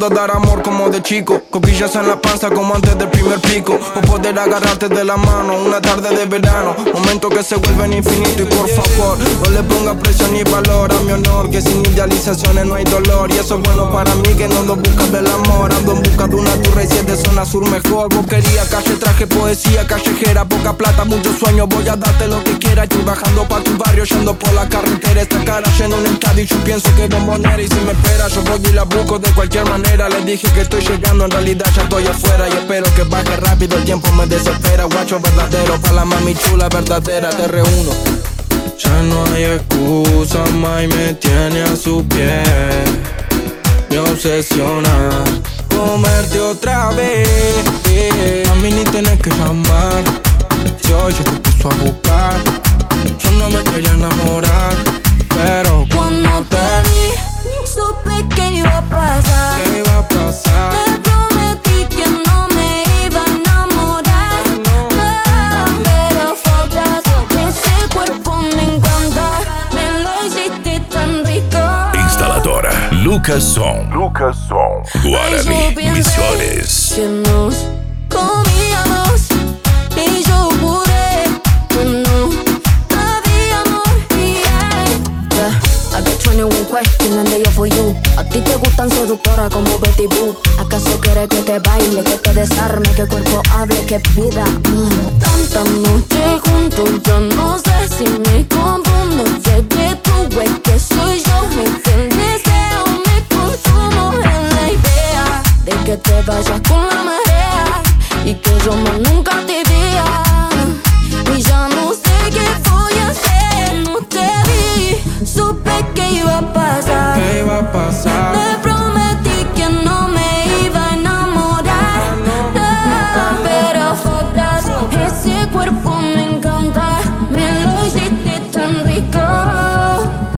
puedo dar amor como de chico, cosquillas en la panza como antes del primer pico, o poder agarrarte de la mano una tarde de verano, momentos que se vuelven infinitos. Y por favor, no le ponga precio ni valor a mi honor, que sin idealizaciones no hay dolor. Y eso es bueno para mí, que no ando en busca del amor, ando en busca de una turra y 7 zona sur mejor. Boquería, calle, traje, poesía callejera, poca plata, muchos sueños, voy a darte lo que quieras. Estoy bajando pa' tu barrio, yendo por la carretera, esta cara llena un estadio y yo pienso que es bombonera. Y si me espera, yo voy y la busco de cualquier manera. Les dije que estoy llegando, en realidad ya estoy afuera. Y espero que baje rápido, el tiempo me desespera. Guacho verdadero, pa' la mami chula verdadera, te reúno. Ya no hay excusa, mai me tiene a su pie. Me obsesiona comerte otra vez. A mí ni tenés que llamar, si hoy yo te empiezo a buscar. Yo no me quería enamorar, pero cuando te vi, supe que iba a pasar. ¿qué iba a pasar? Te prometí que no me iba a enamorar, pero fue otra vez. Ese cuerpo me encanta, me lo hiciste tan rico. Instaladora Lucas Som. Guarani, Misiones. Que nos comíamos y yo juré que no había amor. Yeah, I got 21 questions and they are for you. A ti te gustan seductoras como Betty Boo. ¿Acaso quieres que te baile, que te desarme, que el cuerpo hable, que pida? Tantas noches juntos, yo no sé si me confundo. Sé que tú es que soy yo, me el deseo, me consumo en la idea de que te vayas con la marea y que yo más nunca